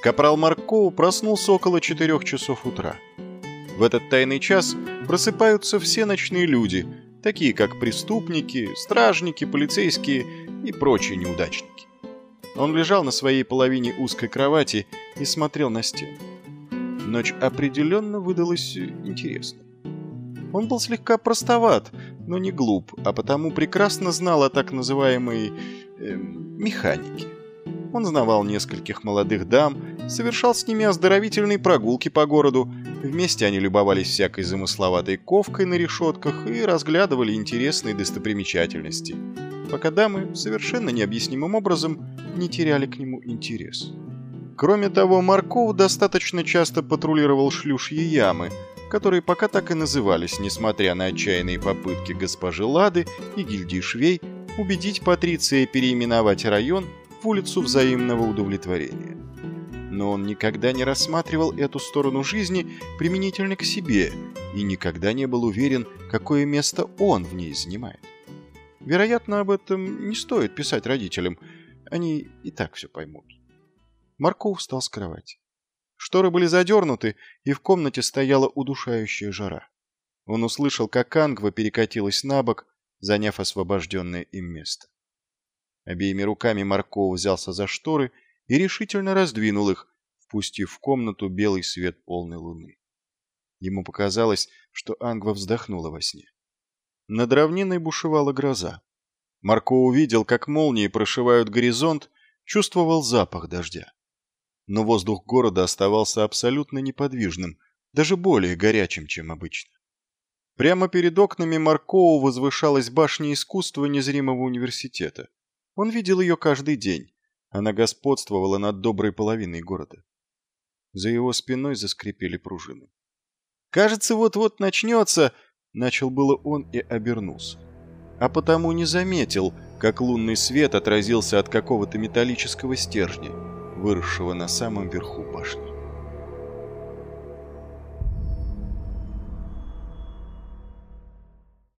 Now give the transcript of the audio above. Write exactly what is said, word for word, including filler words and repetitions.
Капрал Маркоу проснулся около четырех часов утра. В этот тайный час просыпаются все ночные люди, такие как преступники, стражники, полицейские и прочие неудачники. Он лежал на своей половине узкой кровати и смотрел на стену. Ночь определенно выдалась интересной. Он был слегка простоват, но не глуп, а потому прекрасно знал о так называемой э, механике. Он знавал нескольких молодых дам, совершал с ними оздоровительные прогулки по городу. Вместе они любовались всякой замысловатой ковкой на решетках и разглядывали интересные достопримечательности, пока дамы совершенно необъяснимым образом не теряли к нему интерес. Кроме того, Маркоу достаточно часто патрулировал шлюшьи ямы, которые пока так и назывались, несмотря на отчаянные попытки госпожи Лады и гильдии швей убедить Патриция переименовать район в улицу взаимного удовлетворения. Но он никогда не рассматривал эту сторону жизни применительно к себе и никогда не был уверен, какое место он в ней занимает. Вероятно, об этом не стоит писать родителям, они и так все поймут. Маркоу встал с кровати. Шторы были задернуты, и в комнате стояла удушающая жара. Он услышал, как Ангва перекатилась на бок, заняв освобожденное им место. Обеими руками Маркоу взялся за шторы и решительно раздвинул их, впустив в комнату белый свет полной луны. Ему показалось, что Ангва вздохнула во сне. Над равниной бушевала гроза. Маркоу увидел, как молнии прошивают горизонт, чувствовал запах дождя. Но воздух города оставался абсолютно неподвижным, даже более горячим, чем обычно. Прямо перед окнами Маркоу возвышалась башня искусства незримого университета. Он видел ее каждый день. Она господствовала над доброй половиной города. За его спиной заскрипели пружины. «Кажется, вот-вот начнется!» — начал было он и обернулся. А потому не заметил, как лунный свет отразился от какого-то металлического стержня, выросшего на самом верху башни.